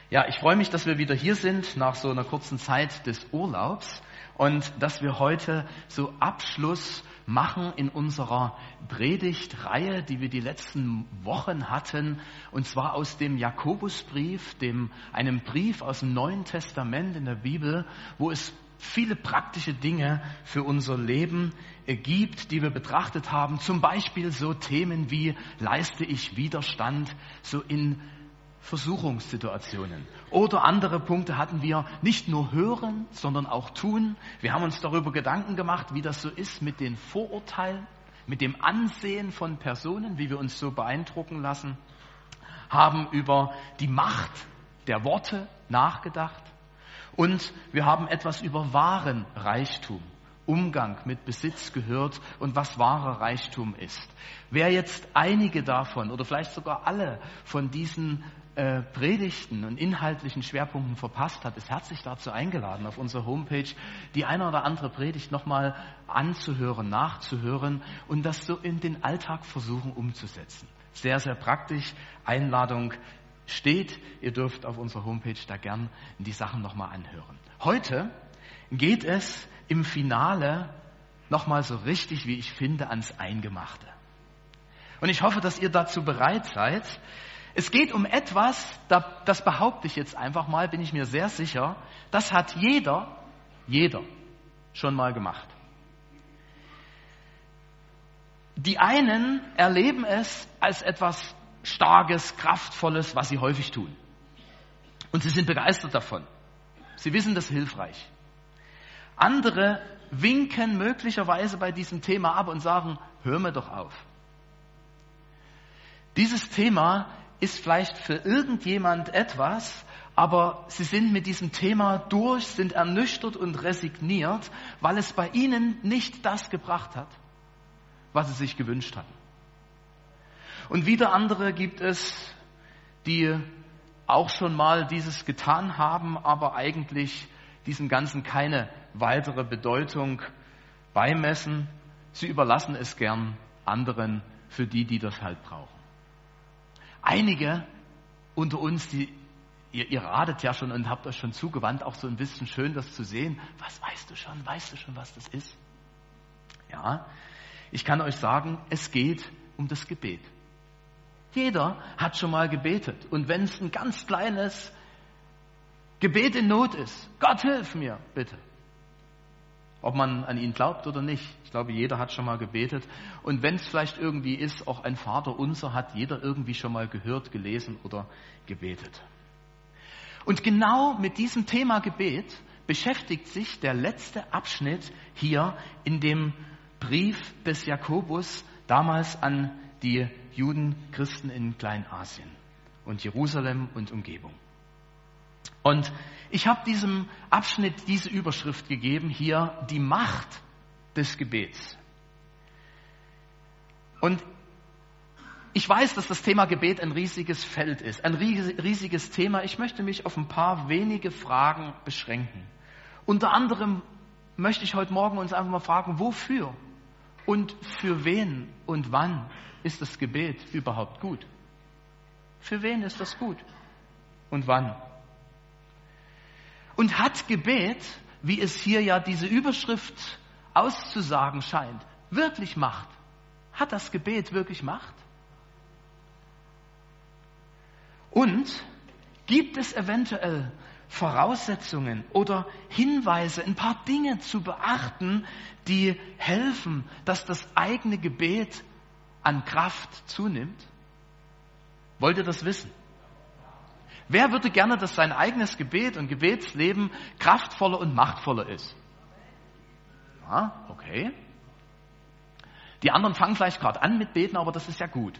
Ja, ich freue mich, dass wir wieder hier sind nach so einer kurzen Zeit des Urlaubs und dass wir heute so Abschluss machen in unserer Predigtreihe, die wir die letzten Wochen hatten, und zwar aus dem Jakobusbrief, einem Brief aus dem Neuen Testament in der Bibel, wo es viele praktische Dinge für unser Leben gibt, die wir betrachtet haben. Zum Beispiel so Themen wie, leiste ich Widerstand so in Versuchungssituationen. Oder andere Punkte hatten wir, nicht nur hören, sondern auch tun. Wir haben uns darüber Gedanken gemacht, wie das so ist mit den Vorurteilen, mit dem Ansehen von Personen, wie wir uns so beeindrucken lassen, haben über die Macht der Worte nachgedacht und wir haben etwas über wahren Reichtum, Umgang mit Besitz gehört und was wahrer Reichtum ist. Wer jetzt einige davon oder vielleicht sogar alle von diesen Predigten und inhaltlichen Schwerpunkten verpasst hat, ist herzlich dazu eingeladen, auf unserer Homepage die eine oder andere Predigt nochmal anzuhören, nachzuhören und das so in den Alltag versuchen umzusetzen. Sehr, sehr praktisch. Einladung steht. Ihr dürft auf unserer Homepage da gern die Sachen nochmal anhören. Heute geht es im Finale nochmal so richtig, wie ich finde, ans Eingemachte. Und ich hoffe, dass ihr dazu bereit seid. Es geht um etwas, das behaupte ich jetzt einfach mal, bin ich mir sehr sicher, das hat jeder schon mal gemacht. Die einen erleben es als etwas Starkes, Kraftvolles, was sie häufig tun. Und sie sind begeistert davon. Sie wissen, das ist hilfreich. Andere winken möglicherweise bei diesem Thema ab und sagen, hör mir doch auf. Dieses Thema ist vielleicht für irgendjemand etwas, aber sie sind mit diesem Thema durch, sind ernüchtert und resigniert, weil es bei ihnen nicht das gebracht hat, was sie sich gewünscht hatten. Und wieder andere gibt es, die auch schon mal dieses getan haben, aber eigentlich diesem Ganzen keine weitere Bedeutung beimessen. Sie überlassen es gern anderen, für die das halt brauchen. Einige unter uns, ihr ratet ja schon und habt euch schon zugewandt, auch so ein bisschen schön das zu sehen. Was weißt du schon, was das ist? Ja, ich kann euch sagen, es geht um das Gebet. Jeder hat schon mal gebetet. Und wenn es ein ganz kleines Gebet in Not ist, Gott hilf mir, bitte. Ob man an ihn glaubt oder nicht. Ich glaube, jeder hat schon mal gebetet. Und wenn es vielleicht irgendwie ist, auch ein Vaterunser hat jeder irgendwie schon mal gehört, gelesen oder gebetet. Und genau mit diesem Thema Gebet beschäftigt sich der letzte Abschnitt hier in dem Brief des Jakobus, damals an die Juden, Christen in Kleinasien und Jerusalem und Umgebung. Und ich habe diesem Abschnitt diese Überschrift gegeben, hier die Macht des Gebets. Und ich weiß, dass das Thema Gebet ein riesiges Feld ist, ein riesiges Thema. Ich möchte mich auf ein paar wenige Fragen beschränken. Unter anderem möchte ich heute Morgen uns einfach mal fragen, wofür und für wen und wann ist das Gebet überhaupt gut? Für wen ist das gut und wann? Und hat Gebet, wie es hier ja diese Überschrift auszusagen scheint, wirklich Macht? Hat das Gebet wirklich Macht? Und gibt es eventuell Voraussetzungen oder Hinweise, ein paar Dinge zu beachten, die helfen, dass das eigene Gebet an Kraft zunimmt? Wollt ihr das wissen? Wer würde gerne, dass sein eigenes Gebet und Gebetsleben kraftvoller und machtvoller ist? Ja, okay. Die anderen fangen vielleicht gerade an mit Beten, aber das ist ja gut.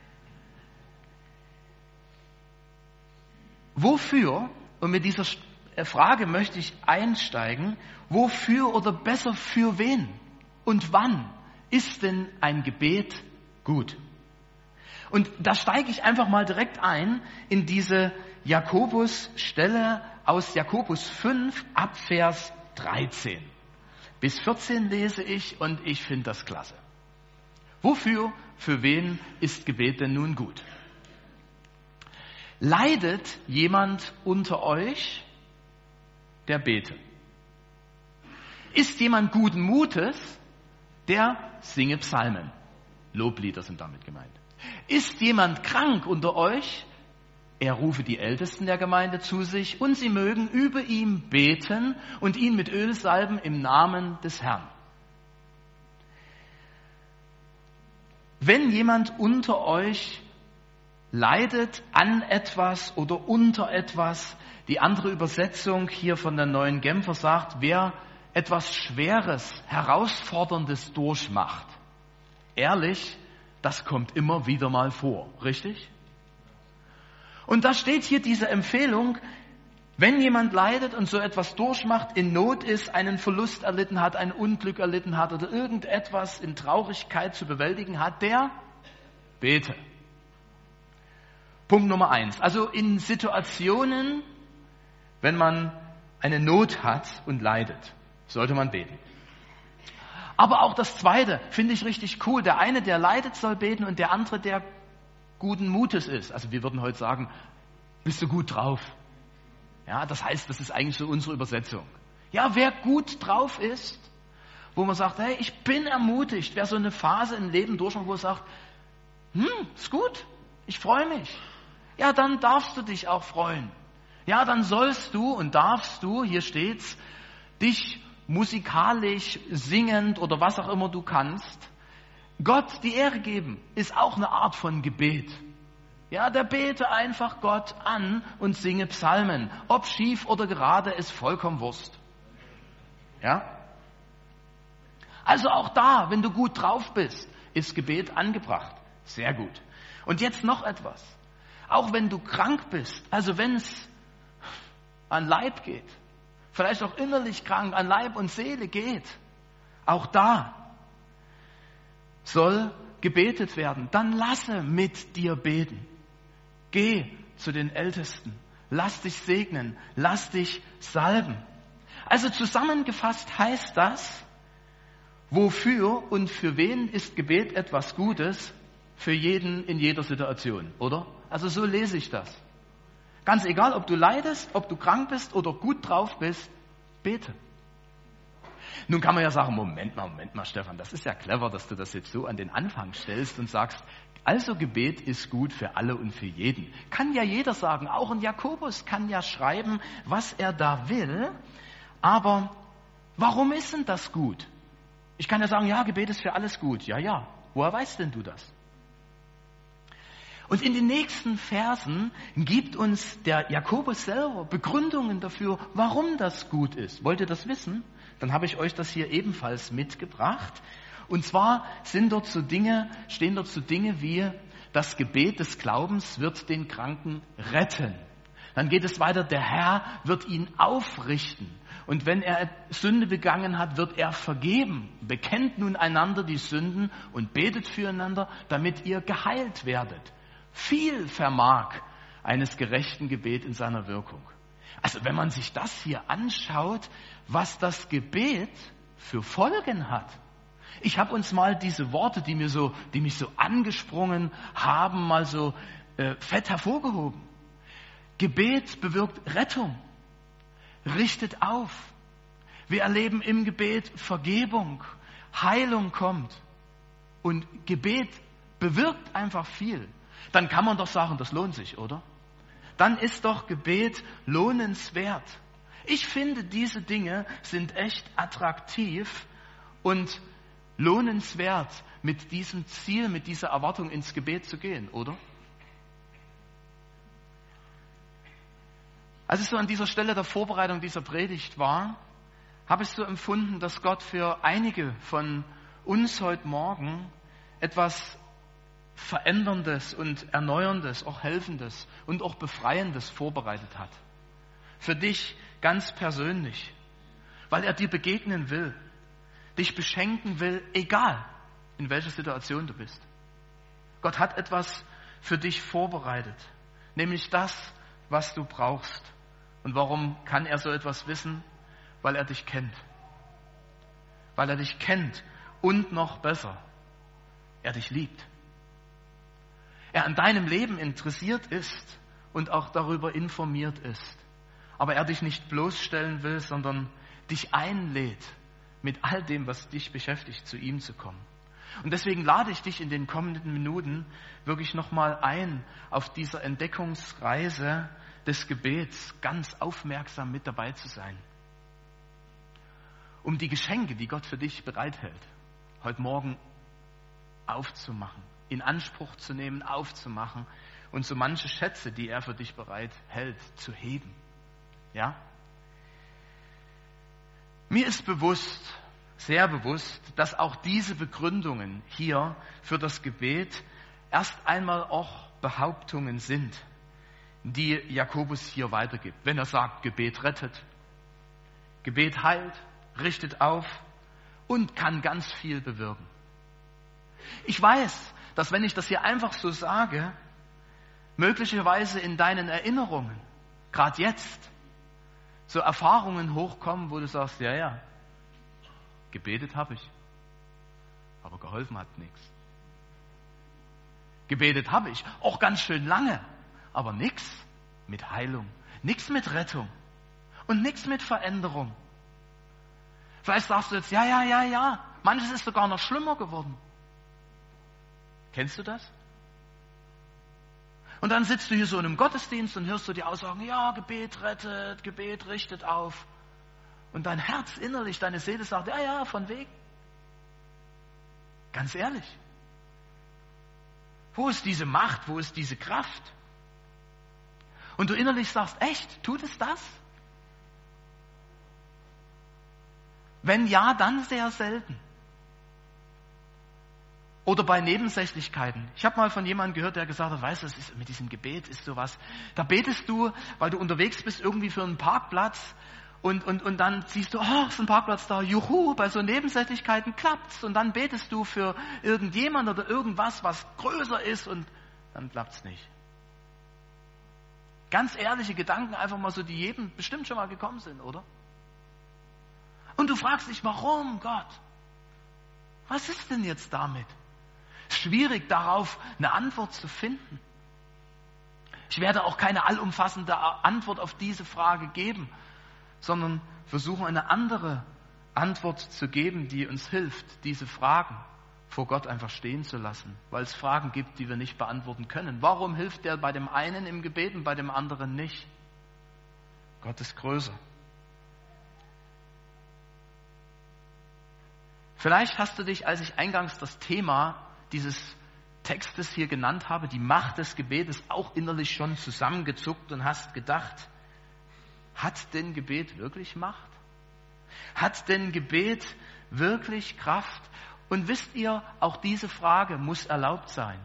Wofür, und mit dieser Frage möchte ich einsteigen, wofür oder besser für wen und wann ist denn ein Gebet gut? Und da steige ich einfach mal direkt ein in diese Jakobus-Stelle aus Jakobus 5 ab Vers 13. Bis 14 lese ich und ich finde das klasse. Wofür, für wen ist Gebet denn nun gut? Leidet jemand unter euch, der bete. Ist jemand guten Mutes, der singe Psalmen. Loblieder sind damit gemeint. Ist jemand krank unter euch, er rufe die Ältesten der Gemeinde zu sich und sie mögen über ihm beten und ihn mit Öl salben im Namen des Herrn. Wenn jemand unter euch leidet an etwas oder unter etwas, die andere Übersetzung hier von der Neuen Genfer sagt, wer etwas Schweres, Herausforderndes durchmacht. Ehrlich, das kommt immer wieder mal vor, richtig? Und da steht hier diese Empfehlung, wenn jemand leidet und so etwas durchmacht, in Not ist, einen Verlust erlitten hat, ein Unglück erlitten hat oder irgendetwas in Traurigkeit zu bewältigen hat, der bete. Punkt Nummer 1. Also in Situationen, wenn man eine Not hat und leidet, sollte man beten. Aber auch das Zweite finde ich richtig cool. Der eine, der leidet, soll beten und der andere, der guten Mutes ist. Also wir würden heute sagen, bist du gut drauf? Ja, das heißt, das ist eigentlich so unsere Übersetzung. Ja, wer gut drauf ist, wo man sagt, hey, ich bin ermutigt. Wer so eine Phase im Leben durchmacht, wo er sagt, ist gut, ich freue mich. Ja, dann darfst du dich auch freuen. Ja, dann sollst du und darfst du, hier steht's, dich musikalisch, singend oder was auch immer du kannst, Gott die Ehre geben, ist auch eine Art von Gebet. Ja, der bete einfach Gott an und singe Psalmen. Ob schief oder gerade, ist vollkommen Wurst. Ja? Also auch da, wenn du gut drauf bist, ist Gebet angebracht. Sehr gut. Und jetzt noch etwas. Auch wenn du krank bist, also wenn es an Leib geht, vielleicht auch innerlich krank, an Leib und Seele geht, auch da soll gebetet werden. Dann lasse mit dir beten. Geh zu den Ältesten. Lass dich segnen. Lass dich salben. Also zusammengefasst heißt das, wofür und für wen ist Gebet etwas Gutes? Für jeden in jeder Situation, oder? Also so lese ich das. Ganz egal, ob du leidest, ob du krank bist oder gut drauf bist, bete. Nun kann man ja sagen, Moment mal, Stefan, das ist ja clever, dass du das jetzt so an den Anfang stellst und sagst, also Gebet ist gut für alle und für jeden. Kann ja jeder sagen, auch ein Jakobus kann ja schreiben, was er da will, aber warum ist denn das gut? Ich kann ja sagen, ja, Gebet ist für alles gut. Ja, woher weißt denn du das? Und in den nächsten Versen gibt uns der Jakobus selber Begründungen dafür, warum das gut ist. Wollt ihr das wissen? Dann habe ich euch das hier ebenfalls mitgebracht. Und zwar stehen dort so Dinge wie, das Gebet des Glaubens wird den Kranken retten. Dann geht es weiter, der Herr wird ihn aufrichten. Und wenn er Sünde begangen hat, wird er vergeben. Bekennt nun einander die Sünden und betet füreinander, damit ihr geheilt werdet. Viel vermag eines gerechten Gebet in seiner Wirkung. Also wenn man sich das hier anschaut, was das Gebet für Folgen hat. Ich habe uns mal diese Worte, die mich so angesprungen haben, mal so fett hervorgehoben. Gebet bewirkt Rettung, richtet auf. Wir erleben im Gebet Vergebung, Heilung kommt. Und Gebet bewirkt einfach viel. Dann kann man doch sagen, das lohnt sich, oder? Dann ist doch Gebet lohnenswert. Ich finde, diese Dinge sind echt attraktiv und lohnenswert, mit diesem Ziel, mit dieser Erwartung ins Gebet zu gehen, oder? Als ich so an dieser Stelle der Vorbereitung dieser Predigt war, habe ich so empfunden, dass Gott für einige von uns heute Morgen etwas Veränderndes und Erneuerndes, auch Helfendes und auch Befreiendes vorbereitet hat. Für dich ganz persönlich, weil er dir begegnen will, dich beschenken will, egal in welcher Situation du bist. Gott hat etwas für dich vorbereitet, nämlich das, was du brauchst. Und warum kann er so etwas wissen? Weil er dich kennt. Weil er dich kennt und noch besser, er dich liebt. Er an deinem Leben interessiert ist und auch darüber informiert ist. Aber er dich nicht bloßstellen will, sondern dich einlädt, mit all dem, was dich beschäftigt, zu ihm zu kommen. Und deswegen lade ich dich in den kommenden Minuten wirklich nochmal ein, auf dieser Entdeckungsreise des Gebets ganz aufmerksam mit dabei zu sein. Um die Geschenke, die Gott für dich bereithält, heute Morgen aufzumachen, in Anspruch zu nehmen, aufzumachen und so manche Schätze, die er für dich bereithält, zu heben. Ja? Mir ist bewusst, sehr bewusst, dass auch diese Begründungen hier für das Gebet erst einmal auch Behauptungen sind, die Jakobus hier weitergibt. Wenn er sagt, Gebet rettet, Gebet heilt, richtet auf und kann ganz viel bewirken. Ich weiß, dass wenn ich das hier einfach so sage, möglicherweise in deinen Erinnerungen, gerade jetzt, so Erfahrungen hochkommen, wo du sagst, ja, gebetet habe ich, aber geholfen hat nichts. Gebetet habe ich, auch ganz schön lange, aber nichts mit Heilung, nichts mit Rettung und nichts mit Veränderung. Vielleicht sagst du jetzt, ja, manches ist sogar noch schlimmer geworden. Kennst du das? Und dann sitzt du hier so in einem Gottesdienst und hörst du die Aussagen, ja, Gebet rettet, Gebet richtet auf. Und dein Herz innerlich, deine Seele sagt, ja, von wegen. Ganz ehrlich. Wo ist diese Macht, wo ist diese Kraft? Und du innerlich sagst, echt, tut es das? Wenn ja, dann sehr selten. Oder bei Nebensächlichkeiten. Ich habe mal von jemandem gehört, der gesagt hat, weißt du, mit diesem Gebet ist sowas. Da betest du, weil du unterwegs bist, irgendwie für einen Parkplatz und dann siehst du, ist ein Parkplatz da, juhu, bei so Nebensächlichkeiten klappt's. Und dann betest du für irgendjemand oder irgendwas, was größer ist und dann klappt's nicht. Ganz ehrliche Gedanken, einfach mal so, die jedem bestimmt schon mal gekommen sind, oder? Und du fragst dich, warum, Gott? Was ist denn jetzt damit? Schwierig darauf eine Antwort zu finden. Ich werde auch keine allumfassende Antwort auf diese Frage geben, sondern versuchen eine andere Antwort zu geben, die uns hilft, diese Fragen vor Gott einfach stehen zu lassen, weil es Fragen gibt, die wir nicht beantworten können. Warum hilft der bei dem einen im Gebet und bei dem anderen nicht? Gott ist größer. Vielleicht hast du dich, als ich eingangs das Thema dieses Textes hier genannt habe, die Macht des Gebetes, auch innerlich schon zusammengezuckt und hast gedacht, hat denn Gebet wirklich Macht? Hat denn Gebet wirklich Kraft? Und wisst ihr, auch diese Frage muss erlaubt sein.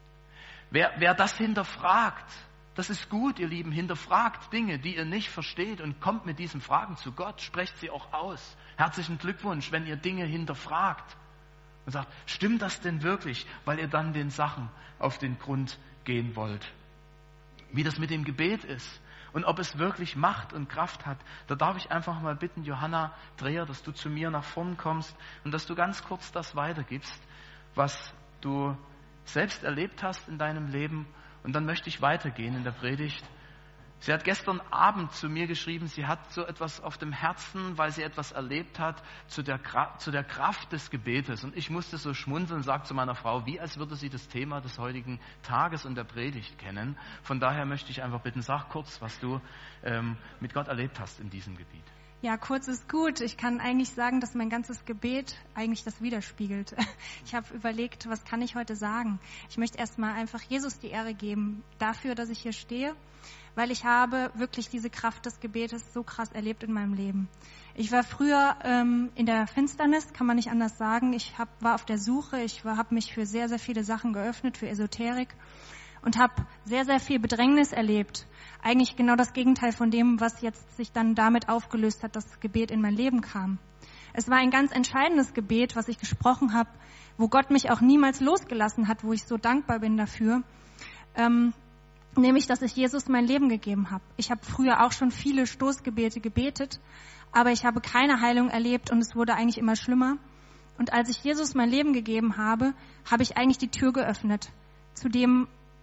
Wer das hinterfragt, das ist gut, ihr Lieben, hinterfragt Dinge, die ihr nicht versteht und kommt mit diesen Fragen zu Gott, sprecht sie auch aus. Herzlichen Glückwunsch, wenn ihr Dinge hinterfragt und sagt, stimmt das denn wirklich, weil ihr dann den Sachen auf den Grund gehen wollt. Wie das mit dem Gebet ist und ob es wirklich Macht und Kraft hat, da darf ich einfach mal bitten, Johanna Dreher, dass du zu mir nach vorn kommst und dass du ganz kurz das weitergibst, was du selbst erlebt hast in deinem Leben. Und dann möchte ich weitergehen in der Predigt. Sie hat gestern Abend zu mir geschrieben, sie hat so etwas auf dem Herzen, weil sie etwas erlebt hat, zu der Kraft des Gebetes. Und ich musste so schmunzeln und sagte zu meiner Frau, wie als würde sie das Thema des heutigen Tages und der Predigt kennen. Von daher möchte ich einfach bitten, sag kurz, was du mit Gott erlebt hast in diesem Gebiet. Ja, kurz ist gut. Ich kann eigentlich sagen, dass mein ganzes Gebet eigentlich das widerspiegelt. Ich habe überlegt, was kann ich heute sagen? Ich möchte erstmal einfach Jesus die Ehre geben dafür, dass ich hier stehe, weil ich habe wirklich diese Kraft des Gebetes so krass erlebt in meinem Leben. Ich war früher in der Finsternis, kann man nicht anders sagen. Ich war auf der Suche, habe mich für sehr, sehr viele Sachen geöffnet, für Esoterik und habe sehr, sehr viel Bedrängnis erlebt. Eigentlich genau das Gegenteil von dem, was jetzt sich dann damit aufgelöst hat, dass das Gebet in mein Leben kam. Es war ein ganz entscheidendes Gebet, was ich gesprochen habe, wo Gott mich auch niemals losgelassen hat, wo ich so dankbar bin dafür. Nämlich, dass ich Jesus mein Leben gegeben habe. Ich habe früher auch schon viele Stoßgebete gebetet, aber ich habe keine Heilung erlebt und es wurde eigentlich immer schlimmer. Und als ich Jesus mein Leben gegeben habe, habe ich eigentlich die Tür geöffnet zu dem,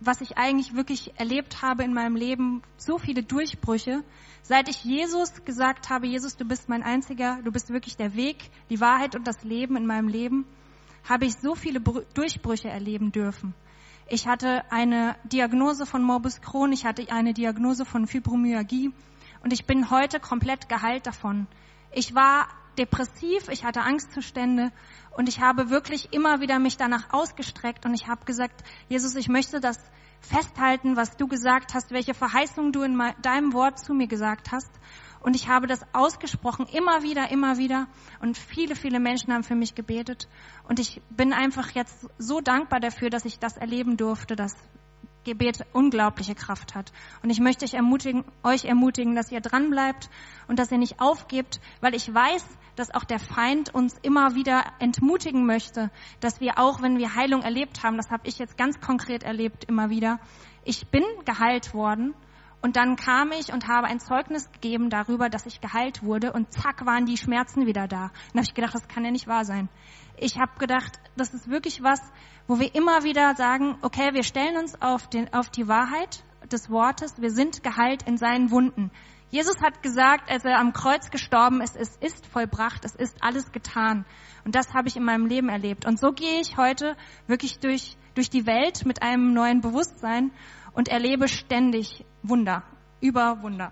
was ich eigentlich wirklich erlebt habe in meinem Leben, so viele Durchbrüche. Seit ich Jesus gesagt habe, Jesus, du bist mein Einziger, du bist wirklich der Weg, die Wahrheit und das Leben in meinem Leben, habe ich so viele Durchbrüche erleben dürfen. Ich hatte eine Diagnose von Morbus Crohn, ich hatte eine Diagnose von Fibromyalgie und ich bin heute komplett geheilt davon. Ich war depressiv, ich hatte Angstzustände und ich habe wirklich immer wieder mich danach ausgestreckt und ich habe gesagt, Jesus, ich möchte das festhalten, was du gesagt hast, welche Verheißung du in deinem Wort zu mir gesagt hast. Und ich habe das ausgesprochen, immer wieder. Und viele, viele Menschen haben für mich gebetet. Und ich bin einfach jetzt so dankbar dafür, dass ich das erleben durfte, dass Gebet unglaubliche Kraft hat. Und ich möchte euch ermutigen, dass ihr dranbleibt und dass ihr nicht aufgebt, weil ich weiß, dass auch der Feind uns immer wieder entmutigen möchte, dass wir auch, wenn wir Heilung erlebt haben, das habe ich jetzt ganz konkret erlebt immer wieder, ich bin geheilt worden. Und dann kam ich und habe ein Zeugnis gegeben darüber, dass ich geheilt wurde und zack waren die Schmerzen wieder da. Und da habe ich gedacht, das kann ja nicht wahr sein. Ich habe gedacht, das ist wirklich was, wo wir immer wieder sagen, okay, wir stellen uns auf die Wahrheit des Wortes, wir sind geheilt in seinen Wunden. Jesus hat gesagt, als er am Kreuz gestorben ist, es ist vollbracht, es ist alles getan. Und das habe ich in meinem Leben erlebt. Und so gehe ich heute wirklich durch die Welt mit einem neuen Bewusstsein und erlebe ständig Wunder, über Wunder.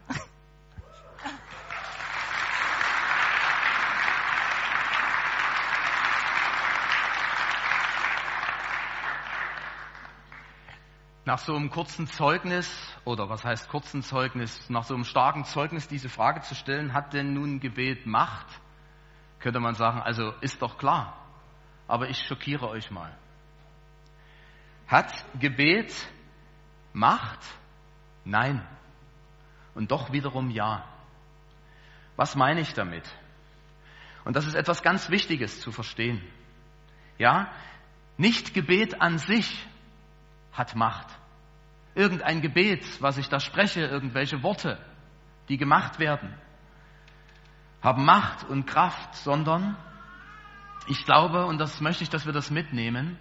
Nach so einem kurzen Zeugnis, oder was heißt kurzen Zeugnis, nach so einem starken Zeugnis diese Frage zu stellen, hat denn nun Gebet Macht? Könnte man sagen, also ist doch klar, aber ich schockiere euch mal. Hat Gebet Macht? Nein. Und doch wiederum ja. Was meine ich damit? Und das ist etwas ganz Wichtiges zu verstehen. Ja, nicht Gebet an sich hat Macht. Irgendein Gebet, was ich da spreche, irgendwelche Worte, die gemacht werden, haben Macht und Kraft, sondern ich glaube, und das möchte ich, dass wir das mitnehmen,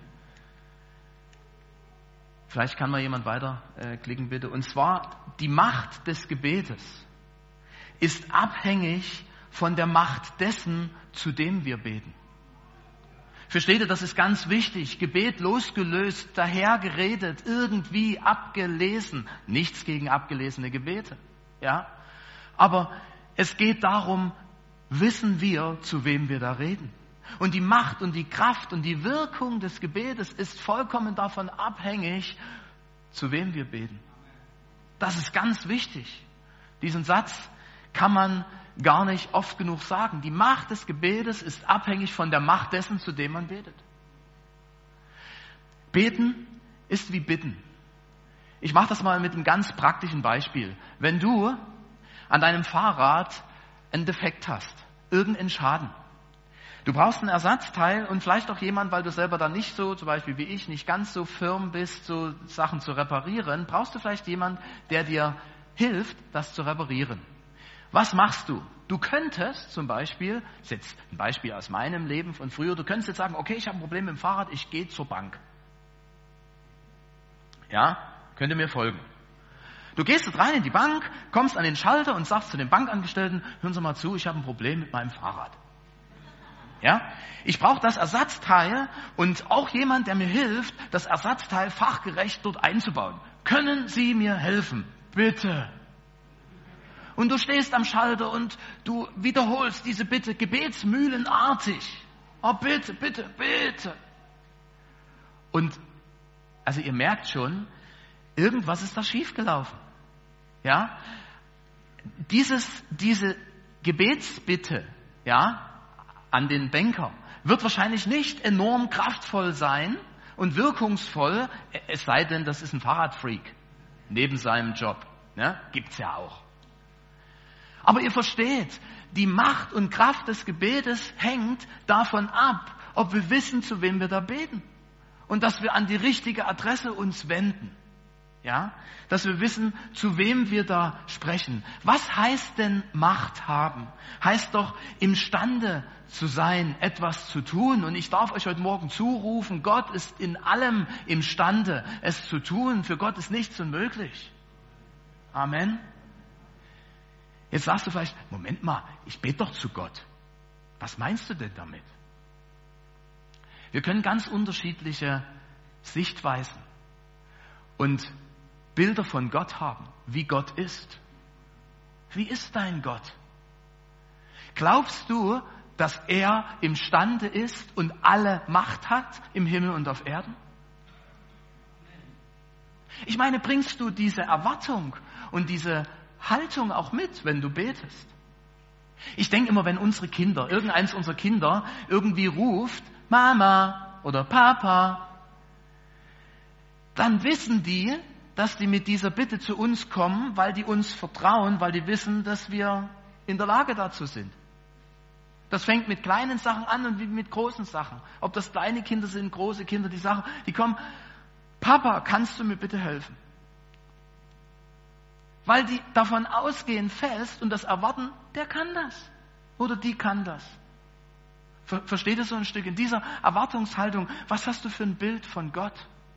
vielleicht kann mal jemand weiter klicken, bitte. Und zwar, die Macht des Gebetes ist abhängig von der Macht dessen, zu dem wir beten. Versteht ihr, das ist ganz wichtig. Gebet losgelöst, dahergeredet, irgendwie abgelesen. Nichts gegen abgelesene Gebete. Ja? Aber es geht darum, wissen wir, zu wem wir da reden. Und die Macht und die Kraft und die Wirkung des Gebetes ist vollkommen davon abhängig, zu wem wir beten. Das ist ganz wichtig. Diesen Satz kann man gar nicht oft genug sagen. Die Macht des Gebetes ist abhängig von der Macht dessen, zu dem man betet. Beten ist wie bitten. Ich mache das mal mit einem ganz praktischen Beispiel. Wenn du an deinem Fahrrad einen Defekt hast, irgendeinen Schaden, du brauchst ein Ersatzteil und vielleicht auch jemand, weil du selber dann nicht so, zum Beispiel wie ich, nicht ganz so firm bist, so Sachen zu reparieren, brauchst du vielleicht jemand, der dir hilft, das zu reparieren. Was machst du? Du könntest zum Beispiel, das ist jetzt ein Beispiel aus meinem Leben von früher, du könntest jetzt sagen, okay, ich habe ein Problem mit dem Fahrrad, ich gehe zur Bank. Ja, könnt ihr mir folgen? Du gehst dort rein in die Bank, kommst an den Schalter und sagst zu den Bankangestellten, hören Sie mal zu, ich habe ein Problem mit meinem Fahrrad. Ja, ich brauche das Ersatzteil und auch jemand, der mir hilft, das Ersatzteil fachgerecht dort einzubauen. Können Sie mir helfen? Bitte. Und du stehst am Schalter und du wiederholst diese Bitte gebetsmühlenartig. Oh, bitte, bitte, bitte. Und also ihr merkt schon, irgendwas ist da schiefgelaufen. Ja? Diese Gebetsbitte, ja, an den Banker wird wahrscheinlich nicht enorm kraftvoll sein und wirkungsvoll, es sei denn, das ist ein Fahrradfreak neben seinem Job. Ne? Gibt's ja auch. Aber ihr versteht, die Macht und Kraft des Gebetes hängt davon ab, ob wir wissen, zu wem wir da beten. Und dass wir an die richtige Adresse uns wenden. Ja, dass wir wissen, zu wem wir da sprechen. Was heißt denn Macht haben? Heißt doch, imstande zu sein, etwas zu tun. Und ich darf euch heute Morgen zurufen, Gott ist in allem imstande, es zu tun. Für Gott ist nichts unmöglich. Amen. Jetzt sagst du vielleicht, Moment mal, ich bete doch zu Gott. Was meinst du denn damit? Wir können ganz unterschiedliche Sichtweisen und Bilder von Gott haben, wie Gott ist. Wie ist dein Gott? Glaubst du, dass er imstande ist und alle Macht hat im Himmel und auf Erden? Ich meine, bringst du diese Erwartung und diese Haltung auch mit, wenn du betest? Ich denke immer, wenn unsere Kinder, irgendeins unserer Kinder irgendwie ruft, Mama oder Papa, dann wissen die, dass die mit dieser Bitte zu uns kommen, weil die uns vertrauen, weil die wissen, dass wir in der Lage dazu sind. Das fängt mit kleinen Sachen an und mit großen Sachen. Ob das kleine Kinder sind, große Kinder, die kommen, Papa, kannst du mir bitte helfen? Weil die davon ausgehen fest und das erwarten, der kann das oder die kann das. Versteht ihr so ein Stück? In dieser Erwartungshaltung, was hast du für ein Bild von Gott?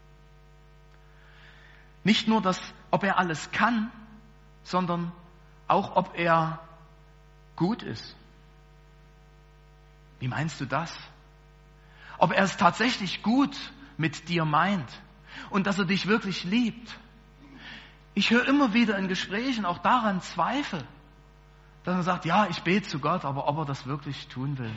Nicht nur, ob er alles kann, sondern auch, ob er gut ist. Wie meinst du das? Ob er es tatsächlich gut mit dir meint und dass er dich wirklich liebt. Ich höre immer wieder in Gesprächen auch daran Zweifel, dass man sagt, ja, ich bete zu Gott, aber ob er das wirklich tun will.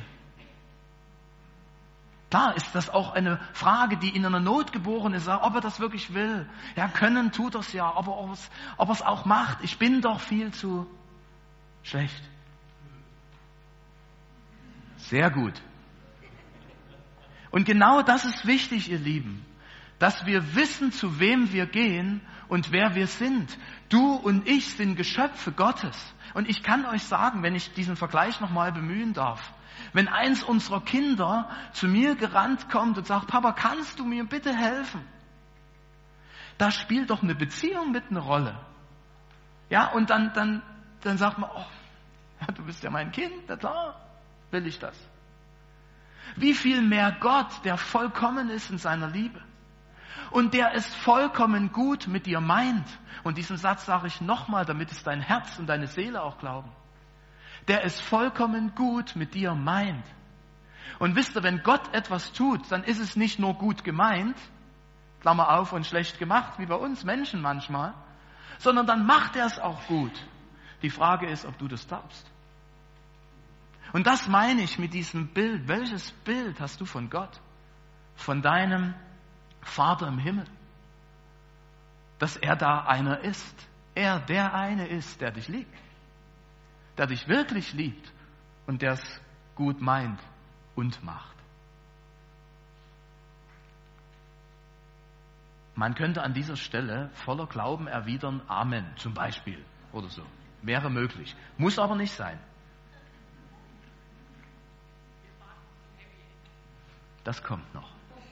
Klar ist das auch eine Frage, die in einer Not geboren ist, ob er das wirklich will. Ja, können tut er es ja, aber ob er es auch macht. Ich bin doch viel zu schlecht. Sehr gut. Und genau das ist wichtig, ihr Lieben, dass wir wissen, zu wem wir gehen und wer wir sind. Du und ich sind Geschöpfe Gottes. Und ich kann euch sagen, wenn ich diesen Vergleich nochmal bemühen darf, wenn eins unserer Kinder zu mir gerannt kommt und sagt, Papa, kannst du mir bitte helfen? Da spielt doch eine Beziehung mit eine Rolle. Ja, und dann sagt man, oh, ja, du bist ja mein Kind, na klar, will ich das. Wie viel mehr Gott, der vollkommen ist in seiner Liebe und der es vollkommen gut mit dir meint. Und diesen Satz sage ich nochmal, damit es dein Herz und deine Seele auch glauben. Der es vollkommen gut mit dir meint. Und wisst ihr, wenn Gott etwas tut, dann ist es nicht nur gut gemeint, Klammer auf, und schlecht gemacht, wie bei uns Menschen manchmal, sondern dann macht er es auch gut. Die Frage ist, ob du das glaubst. Und das meine ich mit diesem Bild. Welches Bild hast du von Gott? Von deinem Vater im Himmel. Dass er da einer ist. Er der eine ist, der dich liebt. Der dich wirklich liebt und der es gut meint und macht. Man könnte an dieser Stelle voller Glauben erwidern, Amen, zum Beispiel, oder so. Wäre möglich. Muss aber nicht sein. Das kommt noch.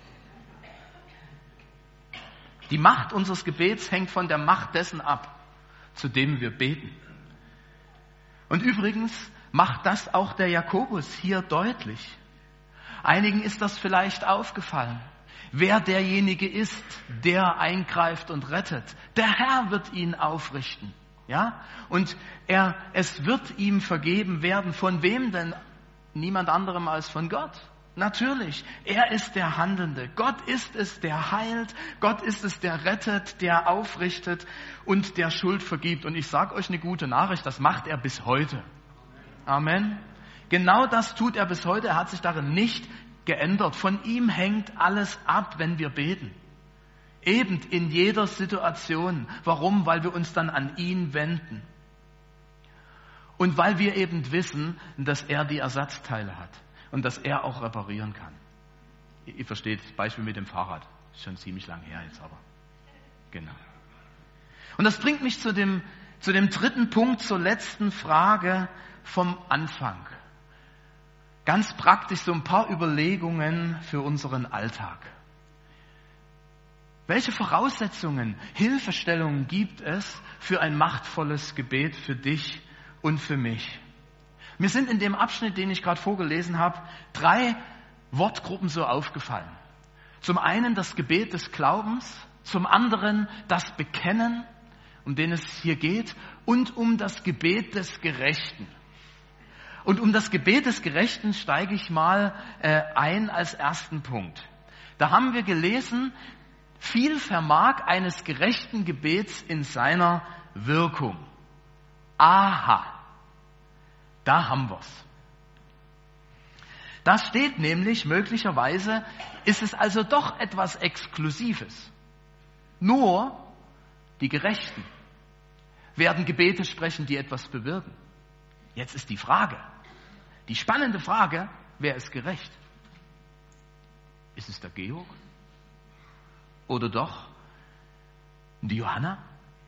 Die Macht unseres Gebets hängt von der Macht dessen ab, zu dem wir beten. Und übrigens macht das auch der Jakobus hier deutlich. Einigen ist das vielleicht aufgefallen. Wer derjenige ist, der eingreift und rettet, der Herr wird ihn aufrichten. Ja? Und es wird ihm vergeben werden. Von wem denn? Niemand anderem als von Gott. Natürlich, er ist der Handelnde. Gott ist es, der heilt. Gott ist es, der rettet, der aufrichtet und der Schuld vergibt. Und ich sage euch eine gute Nachricht, das macht er bis heute. Amen. Genau das tut er bis heute. Er hat sich darin nicht geändert. Von ihm hängt alles ab, wenn wir beten. Eben in jeder Situation. Warum? Weil wir uns dann an ihn wenden. Und weil wir eben wissen, dass er die Ersatzteile hat. Und dass er auch reparieren kann. Ihr versteht, das Beispiel mit dem Fahrrad. Ist schon ziemlich lang her jetzt, aber genau. Und das bringt mich zu dem dritten Punkt, zur letzten Frage vom Anfang. Ganz praktisch so ein paar Überlegungen für unseren Alltag. Welche Voraussetzungen, Hilfestellungen gibt es für ein machtvolles Gebet für dich und für mich? Mir sind in dem Abschnitt, den ich gerade vorgelesen habe, 3 Wortgruppen so aufgefallen. Zum einen das Gebet des Glaubens, zum anderen das Bekennen, um den es hier geht, und um das Gebet des Gerechten. Und um das Gebet des Gerechten steige ich mal ein als ersten Punkt. Da haben wir gelesen, viel vermag eines gerechten Gebets in seiner Wirkung. Aha, da haben wir's. Da steht nämlich, möglicherweise ist es also doch etwas Exklusives. Nur die Gerechten werden Gebete sprechen, die etwas bewirken. Jetzt ist die Frage, die spannende Frage, wer ist gerecht? Ist es der Georg? Oder doch die Johanna?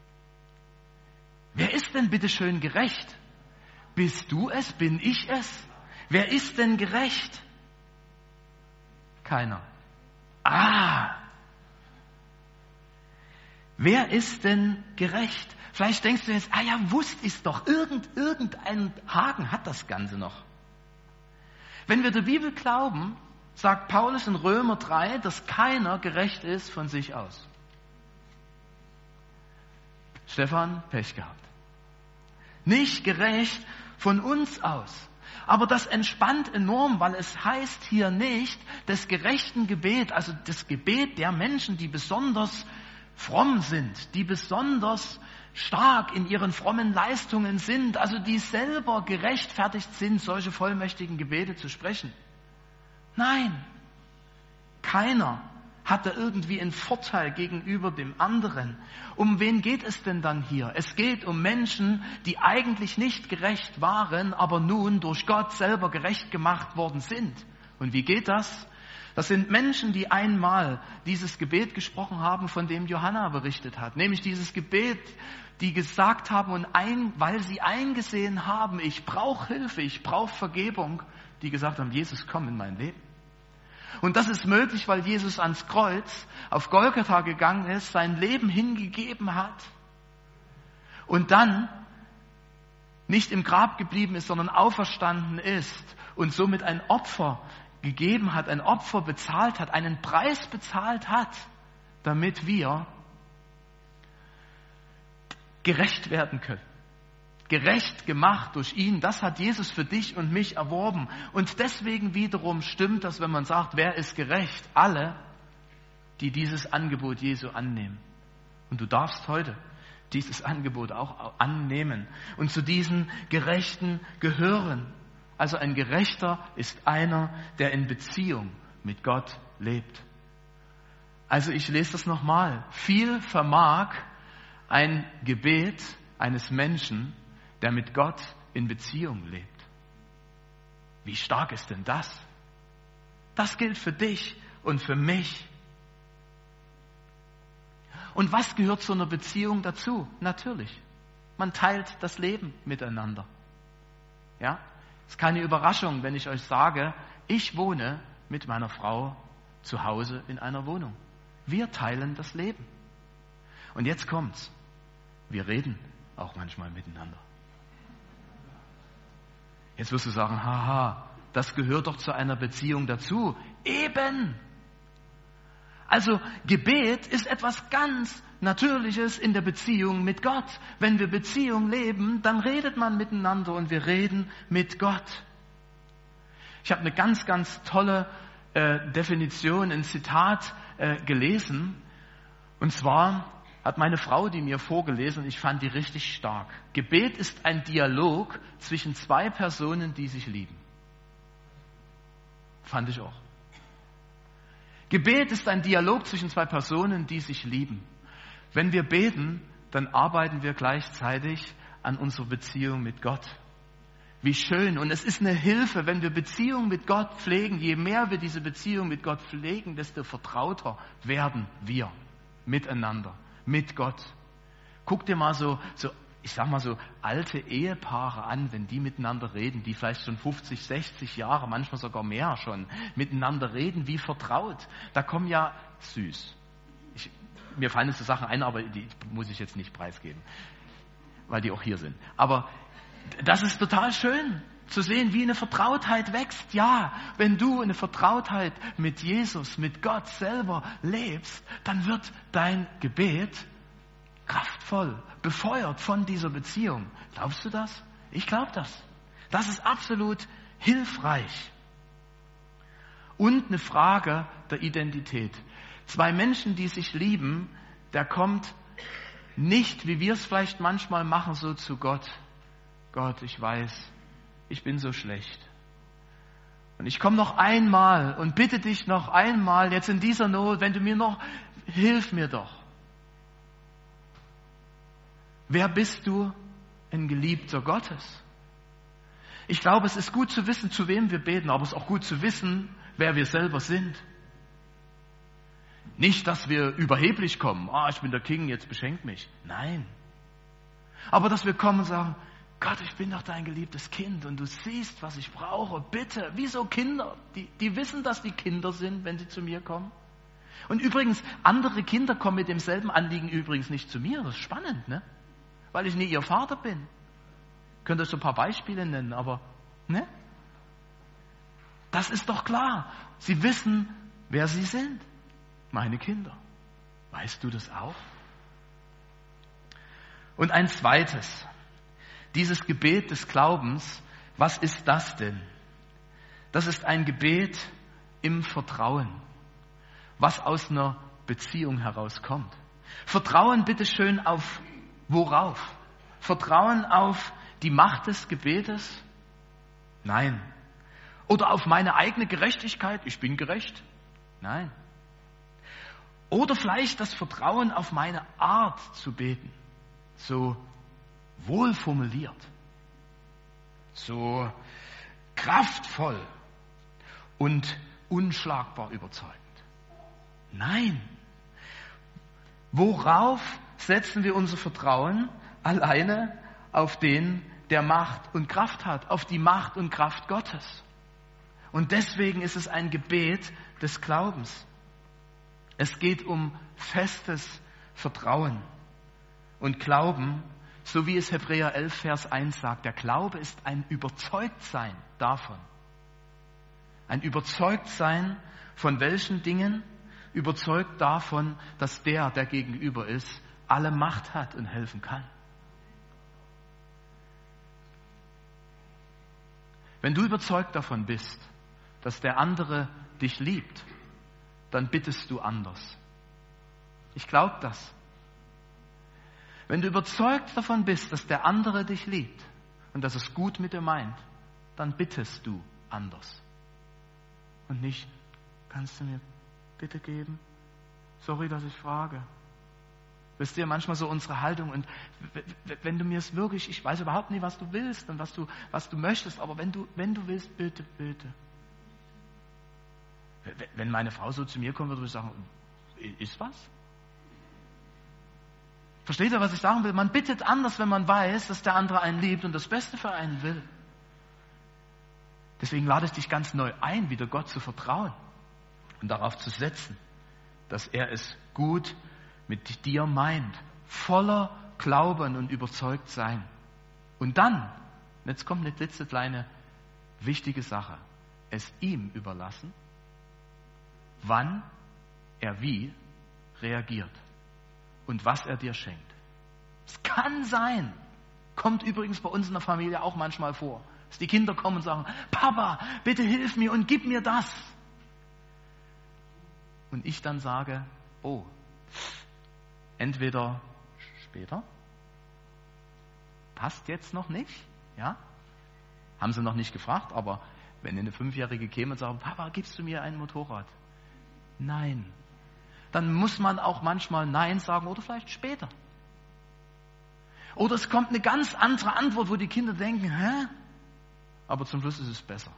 Wer ist denn bitte schön gerecht? Bist du es? Bin ich es? Wer ist denn gerecht? Keiner. Wer ist denn gerecht? Vielleicht denkst du jetzt, wusste ich's doch. Irgendein Haken hat das Ganze noch. Wenn wir der Bibel glauben, sagt Paulus in Römer 3, dass keiner gerecht ist von sich aus. Stefan, Pech gehabt. Nicht gerecht von uns aus. Aber das entspannt enorm, weil es heißt hier nicht des gerechten Gebet, also das Gebet der Menschen, die besonders fromm sind, die besonders stark in ihren frommen Leistungen sind, also die selber gerechtfertigt sind, solche vollmächtigen Gebete zu sprechen. Nein, keiner hat da irgendwie einen Vorteil gegenüber dem anderen. Um wen geht es denn dann hier? Es geht um Menschen, die eigentlich nicht gerecht waren, aber nun durch Gott selber gerecht gemacht worden sind. Und wie geht das? Das sind Menschen, die einmal dieses Gebet gesprochen haben, von dem Johanna berichtet hat. Nämlich dieses Gebet, die gesagt haben, weil sie eingesehen haben, ich brauche Hilfe, ich brauche Vergebung, die gesagt haben, Jesus, komm in mein Leben. Und das ist möglich, weil Jesus ans Kreuz auf Golgatha gegangen ist, sein Leben hingegeben hat und dann nicht im Grab geblieben ist, sondern auferstanden ist und somit ein Opfer gegeben hat, ein Opfer bezahlt hat, einen Preis bezahlt hat, damit wir gerecht werden können. Gerecht gemacht durch ihn, das hat Jesus für dich und mich erworben. Und deswegen wiederum stimmt das, wenn man sagt, wer ist gerecht? Alle, die dieses Angebot Jesu annehmen. Und du darfst heute dieses Angebot auch annehmen und zu diesen Gerechten gehören. Also ein Gerechter ist einer, der in Beziehung mit Gott lebt. Also ich lese das nochmal. Viel vermag ein Gebet eines Menschen, der mit Gott in Beziehung lebt. Wie stark ist denn das? Das gilt für dich und für mich. Und was gehört zu einer Beziehung dazu? Natürlich, man teilt das Leben miteinander. Ja? Es ist keine Überraschung, wenn ich euch sage, ich wohne mit meiner Frau zu Hause in einer Wohnung. Wir teilen das Leben. Und jetzt kommt's. Wir reden auch manchmal miteinander. Jetzt wirst du sagen, haha, das gehört doch zu einer Beziehung dazu. Eben. Also Gebet ist etwas ganz Natürliches in der Beziehung mit Gott. Wenn wir Beziehung leben, dann redet man miteinander und wir reden mit Gott. Ich habe eine ganz, ganz tolle Definition, ein Zitat gelesen. Und zwar hat meine Frau die mir vorgelesen und ich fand die richtig stark. Gebet ist ein Dialog zwischen 2 Personen, die sich lieben. Fand ich auch. Gebet ist ein Dialog zwischen 2 Personen, die sich lieben. Wenn wir beten, dann arbeiten wir gleichzeitig an unserer Beziehung mit Gott. Wie schön. Und es ist eine Hilfe, wenn wir Beziehung mit Gott pflegen. Je mehr wir diese Beziehung mit Gott pflegen, desto vertrauter werden wir miteinander. Mit Gott. Guck dir mal so alte Ehepaare an, wenn die miteinander reden, die vielleicht schon 50, 60 Jahre, manchmal sogar mehr schon, miteinander reden, wie vertraut. Da kommen ja, süß. mir fallen so Sachen ein, aber die muss ich jetzt nicht preisgeben, weil die auch hier sind. Aber das ist total schön zu sehen, wie eine Vertrautheit wächst. Ja, wenn du eine Vertrautheit mit Jesus, mit Gott selber lebst, dann wird dein Gebet kraftvoll, befeuert von dieser Beziehung. Glaubst du das? Ich glaube das. Das ist absolut hilfreich. Und eine Frage der Identität. Zwei Menschen, die sich lieben, der kommt nicht, wie wir es vielleicht manchmal machen, so zu Gott. Gott, ich weiß, ich bin so schlecht. Und ich komme noch einmal und bitte dich noch einmal, jetzt in dieser Not, wenn du mir noch, hilf mir doch. Wer bist du? Ein Geliebter Gottes. Ich glaube, es ist gut zu wissen, zu wem wir beten, aber es ist auch gut zu wissen, wer wir selber sind. Nicht, dass wir überheblich kommen. Ich bin der King, jetzt beschenk mich. Nein. Aber dass wir kommen und sagen, Gott, ich bin doch dein geliebtes Kind und du siehst, was ich brauche. Bitte, wie so Kinder. Die wissen, dass die Kinder sind, wenn sie zu mir kommen. Und übrigens, andere Kinder kommen mit demselben Anliegen übrigens nicht zu mir. Das ist spannend, ne? Weil ich nie ihr Vater bin. Könnt ihr so ein paar Beispiele nennen, aber, ne? Das ist doch klar. Sie wissen, wer sie sind. Meine Kinder. Weißt du das auch? Und ein zweites. Dieses Gebet des Glaubens, was ist das denn? Das ist ein Gebet im Vertrauen, was aus einer Beziehung herauskommt. Vertrauen bitteschön auf worauf? Vertrauen auf die Macht des Gebetes? Nein. Oder auf meine eigene Gerechtigkeit? Ich bin gerecht? Nein. Oder vielleicht das Vertrauen auf meine Art zu beten. So wohl formuliert. So kraftvoll und unschlagbar überzeugend. Nein. Worauf setzen wir unser Vertrauen? Alleine auf den, der Macht und Kraft hat, auf die Macht und Kraft Gottes. Und deswegen ist es ein Gebet des Glaubens. Es geht um festes Vertrauen und Glauben, so wie es Hebräer 11, Vers 1 sagt. Der Glaube ist ein Überzeugtsein davon. Ein Überzeugtsein von welchen Dingen? Überzeugt davon, dass der gegenüber ist, alle Macht hat und helfen kann. Wenn du überzeugt davon bist, dass der andere dich liebt, dann bittest du anders. Ich glaube das. Wenn du überzeugt davon bist, dass der andere dich liebt und dass es gut mit dir meint, dann bittest du anders. Und nicht, kannst du mir bitte geben? Sorry, dass ich frage. Wisst ihr, manchmal so unsere Haltung und wenn du mir es wirklich, ich weiß überhaupt nicht, was du willst und was du möchtest, aber wenn du willst, bitte, bitte. Wenn meine Frau so zu mir kommt, würde ich sagen, ist was? Versteht ihr, was ich sagen will? Man bittet anders, wenn man weiß, dass der andere einen liebt und das Beste für einen will. Deswegen lade ich dich ganz neu ein, wieder Gott zu vertrauen und darauf zu setzen, dass er es gut mit dir meint. Voller Glauben und überzeugt sein. Und dann, jetzt kommt eine klitzekleine wichtige Sache, es ihm überlassen, wann er wie reagiert und was er dir schenkt. Es kann sein, kommt übrigens bei uns in der Familie auch manchmal vor, dass die Kinder kommen und sagen, Papa, bitte hilf mir und gib mir das. Und ich dann sage, oh, entweder später, passt jetzt noch nicht, ja? Haben sie noch nicht gefragt, aber wenn eine 5-Jährige käme und sagt, Papa, gibst du mir ein Motorrad? Nein. Dann muss man auch manchmal Nein sagen oder vielleicht später. Oder es kommt eine ganz andere Antwort, wo die Kinder denken, hä? Aber zum Schluss ist es besser.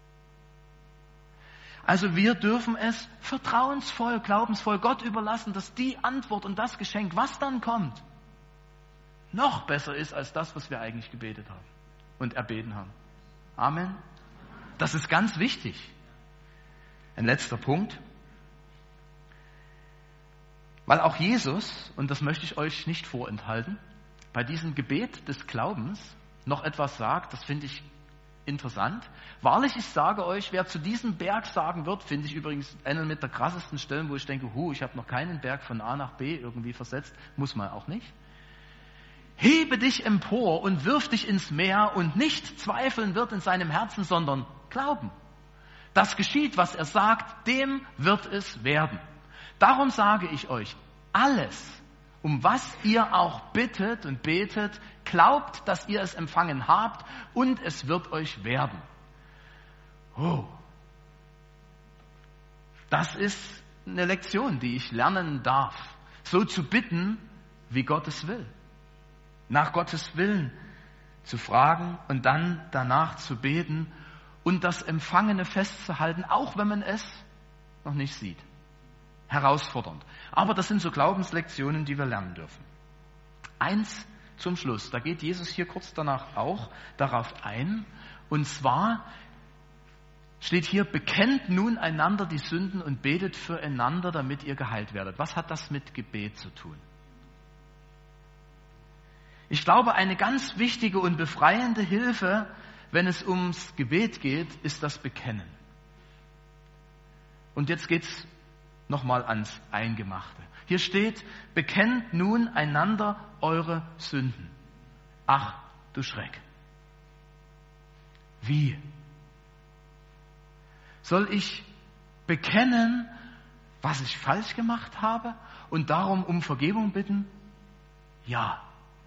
Also wir dürfen es vertrauensvoll, glaubensvoll Gott überlassen, dass die Antwort und das Geschenk, was dann kommt, noch besser ist als das, was wir eigentlich gebetet haben und erbeten haben. Amen. Das ist ganz wichtig. Ein letzter Punkt. Weil auch Jesus, und das möchte ich euch nicht vorenthalten, bei diesem Gebet des Glaubens noch etwas sagt, das finde ich interessant. Wahrlich, ich sage euch, wer zu diesem Berg sagen wird, finde ich übrigens eine mit der krassesten Stellen, wo ich denke, ich habe noch keinen Berg von A nach B irgendwie versetzt, muss man auch nicht. Hebe dich empor und wirf dich ins Meer und nicht zweifeln wird in seinem Herzen, sondern glauben. Das geschieht, was er sagt, dem wird es werden. Darum sage ich euch, alles, um was ihr auch bittet und betet, glaubt, dass ihr es empfangen habt und es wird euch werden. Das ist eine Lektion, die ich lernen darf. So zu bitten, wie Gott es will. Nach Gottes Willen zu fragen und dann danach zu beten und das Empfangene festzuhalten, auch wenn man es noch nicht sieht. Herausfordernd. Aber das sind so Glaubenslektionen, die wir lernen dürfen. Eins zum Schluss, da geht Jesus hier kurz danach auch darauf ein, und zwar steht hier, bekennt nun einander die Sünden und betet füreinander, damit ihr geheilt werdet. Was hat das mit Gebet zu tun? Ich glaube, eine ganz wichtige und befreiende Hilfe, wenn es ums Gebet geht, ist das Bekennen. Und jetzt geht's nochmal ans Eingemachte. Hier steht, bekennt nun einander eure Sünden. Ach, du Schreck. Wie? Soll ich bekennen, was ich falsch gemacht habe und darum um Vergebung bitten? Ja.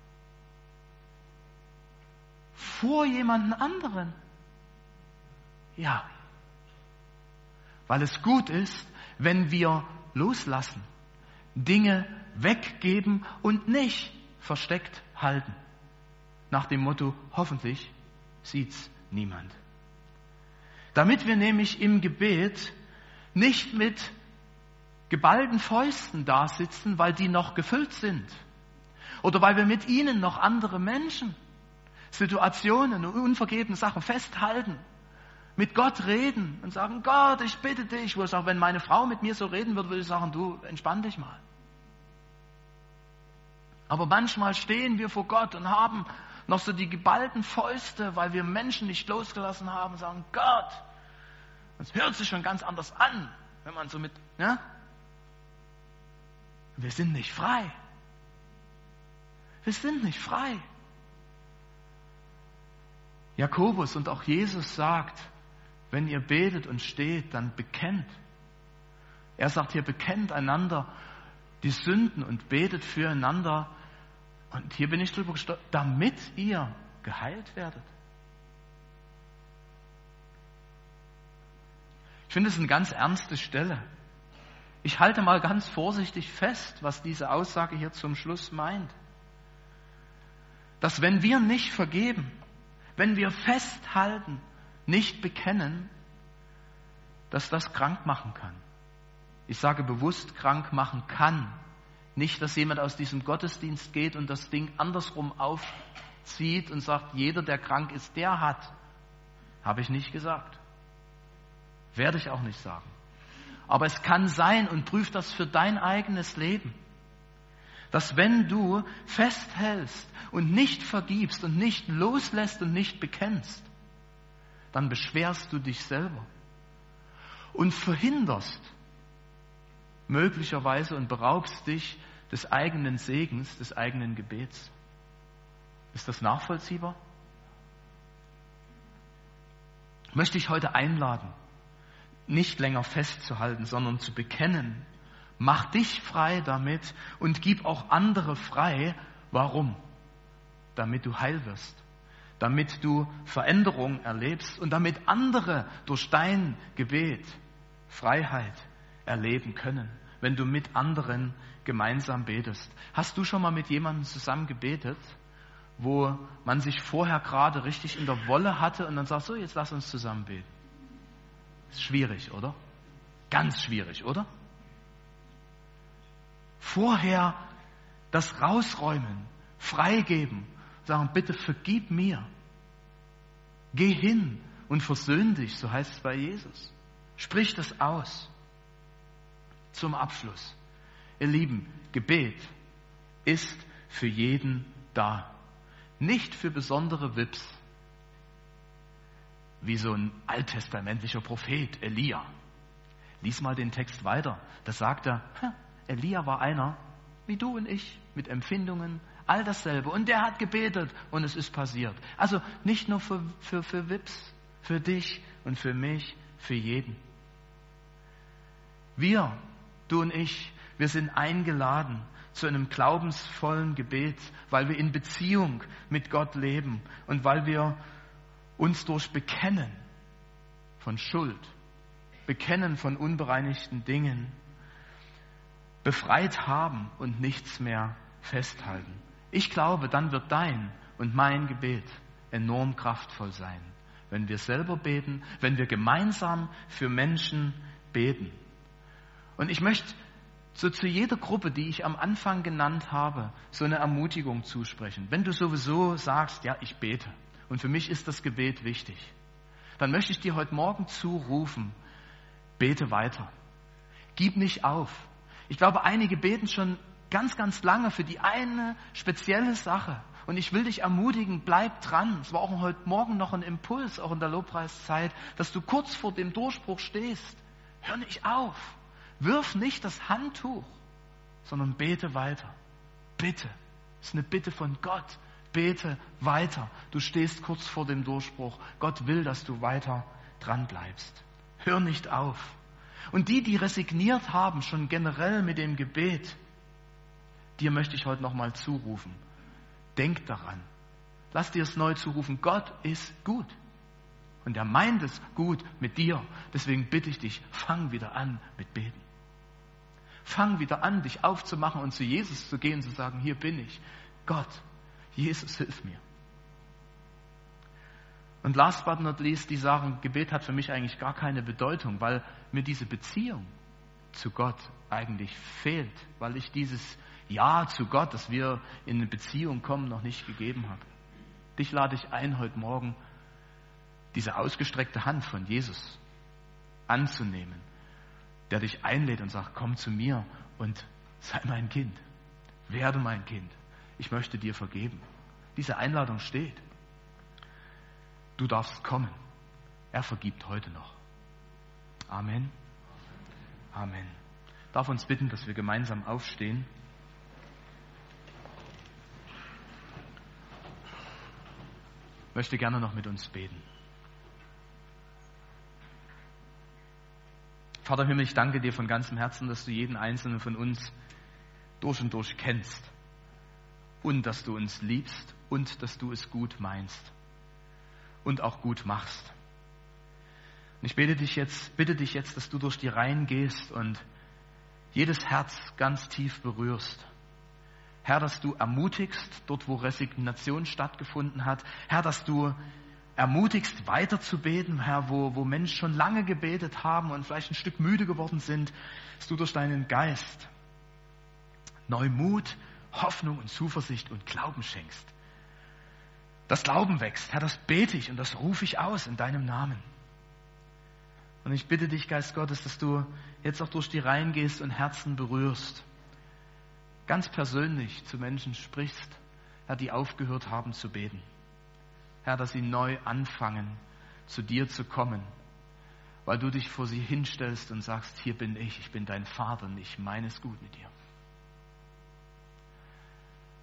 Vor jemanden anderen? Ja. Weil es gut ist, wenn wir loslassen, Dinge weggeben und nicht versteckt halten. Nach dem Motto, hoffentlich sieht's niemand. Damit wir nämlich im Gebet nicht mit geballten Fäusten dasitzen, weil die noch gefüllt sind. Oder weil wir mit ihnen noch andere Menschen, Situationen und unvergebene Sachen festhalten. Mit Gott reden und sagen, Gott, ich bitte dich. Wo ich sage, wenn meine Frau mit mir so reden würde, würde ich sagen, du, entspann dich mal. Aber manchmal stehen wir vor Gott und haben noch so die geballten Fäuste, weil wir Menschen nicht losgelassen haben und sagen, Gott, das hört sich schon ganz anders an, wenn man so mit, ja? Wir sind nicht frei. Wir sind nicht frei. Jakobus und auch Jesus sagt, wenn ihr betet und steht, dann bekennt. Er sagt hier, bekennt einander die Sünden und betet füreinander. Und hier bin ich drüber gestolpert, damit ihr geheilt werdet. Ich finde es eine ganz ernste Stelle. Ich halte mal ganz vorsichtig fest, was diese Aussage hier zum Schluss meint. Dass wenn wir nicht vergeben, wenn wir festhalten, nicht bekennen, dass das krank machen kann. Ich sage bewusst krank machen kann. Nicht, dass jemand aus diesem Gottesdienst geht und das Ding andersrum aufzieht und sagt, jeder, der krank ist, der hat. Habe ich nicht gesagt. Werde ich auch nicht sagen. Aber es kann sein, und prüf das für dein eigenes Leben, dass wenn du festhältst und nicht vergibst und nicht loslässt und nicht bekennst, dann beschwerst du dich selber und verhinderst möglicherweise und beraubst dich des eigenen Segens, des eigenen Gebets. Ist das nachvollziehbar? Möchte ich heute einladen, nicht länger festzuhalten, sondern zu bekennen. Mach dich frei damit und gib auch andere frei. Warum? Damit du heil wirst, damit du Veränderung erlebst und damit andere durch dein Gebet Freiheit erleben können, wenn du mit anderen gemeinsam betest. Hast du schon mal mit jemandem zusammen gebetet, wo man sich vorher gerade richtig in der Wolle hatte und dann sagt, so, jetzt lass uns zusammen beten? Ist schwierig, oder? Ganz schwierig, oder? Vorher das rausräumen, freigeben, sagen, bitte vergib mir. Geh hin und versöhn dich, so heißt es bei Jesus. Sprich das aus. Zum Abschluss. Ihr Lieben, Gebet ist für jeden da. Nicht für besondere Wips, wie so ein alttestamentlicher Prophet, Elia. Lies mal den Text weiter. Da sagt er, Elia war einer, wie du und ich, mit Empfindungen, all dasselbe. Und der hat gebetet und es ist passiert. Also nicht nur für Wips, für dich und für mich, für jeden. Wir, du und ich, wir sind eingeladen zu einem glaubensvollen Gebet, weil wir in Beziehung mit Gott leben und weil wir uns durch Bekennen von Schuld, Bekennen von unbereinigten Dingen befreit haben und nichts mehr festhalten. Ich glaube, dann wird dein und mein Gebet enorm kraftvoll sein, wenn wir selber beten, wenn wir gemeinsam für Menschen beten. Und ich möchte so zu jeder Gruppe, die ich am Anfang genannt habe, so eine Ermutigung zusprechen. Wenn du sowieso sagst, ja, ich bete und für mich ist das Gebet wichtig, dann möchte ich dir heute Morgen zurufen, bete weiter. Gib nicht auf. Ich glaube, einige beten schon ganz, ganz lange für die eine spezielle Sache. Und ich will dich ermutigen, bleib dran. Es war auch heute Morgen noch ein Impuls, auch in der Lobpreiszeit, dass du kurz vor dem Durchbruch stehst. Hör nicht auf. Wirf nicht das Handtuch, sondern bete weiter. Bitte. Das ist eine Bitte von Gott. Bete weiter. Du stehst kurz vor dem Durchbruch. Gott will, dass du weiter dran bleibst. Hör nicht auf. Und die resigniert haben, schon generell mit dem Gebet, dir möchte ich heute nochmal zurufen. Denk daran. Lass dir es neu zurufen. Gott ist gut. Und er meint es gut mit dir. Deswegen bitte ich dich, fang wieder an mit Beten. Fang wieder an, dich aufzumachen und zu Jesus zu gehen und zu sagen, hier bin ich. Gott, Jesus, hilf mir. Und last but not least, die sagen, Gebet hat für mich eigentlich gar keine Bedeutung, weil mir diese Beziehung zu Gott eigentlich fehlt, weil ich dieses Ja zu Gott, dass wir in eine Beziehung kommen, noch nicht gegeben habe. Dich lade ich ein, heute Morgen diese ausgestreckte Hand von Jesus anzunehmen, der dich einlädt und sagt, komm zu mir und sei mein Kind, werde mein Kind. Ich möchte dir vergeben. Diese Einladung steht. Du darfst kommen. Er vergibt heute noch. Amen. Amen. Ich darf uns bitten, dass wir gemeinsam aufstehen. Ich möchte gerne noch mit uns beten. Vater Himmel, ich danke dir von ganzem Herzen, dass du jeden Einzelnen von uns durch und durch kennst und dass du uns liebst und dass du es gut meinst und auch gut machst. Und ich bitte dich jetzt, dass du durch die Reihen gehst und jedes Herz ganz tief berührst. Herr, dass du ermutigst, dort wo Resignation stattgefunden hat. Herr, dass du ermutigst, weiter zu beten, Herr, wo Menschen schon lange gebetet haben und vielleicht ein Stück müde geworden sind, dass du durch deinen Geist neu Mut, Hoffnung und Zuversicht und Glauben schenkst. Das Glauben wächst, Herr, das bete ich und das rufe ich aus in deinem Namen. Und ich bitte dich, Geist Gottes, dass du jetzt auch durch die Reihen gehst und Herzen berührst. Ganz persönlich zu Menschen sprichst, Herr, die aufgehört haben zu beten. Herr, dass sie neu anfangen, zu dir zu kommen, weil du dich vor sie hinstellst und sagst, hier bin ich dein Vater und ich meine es gut mit dir.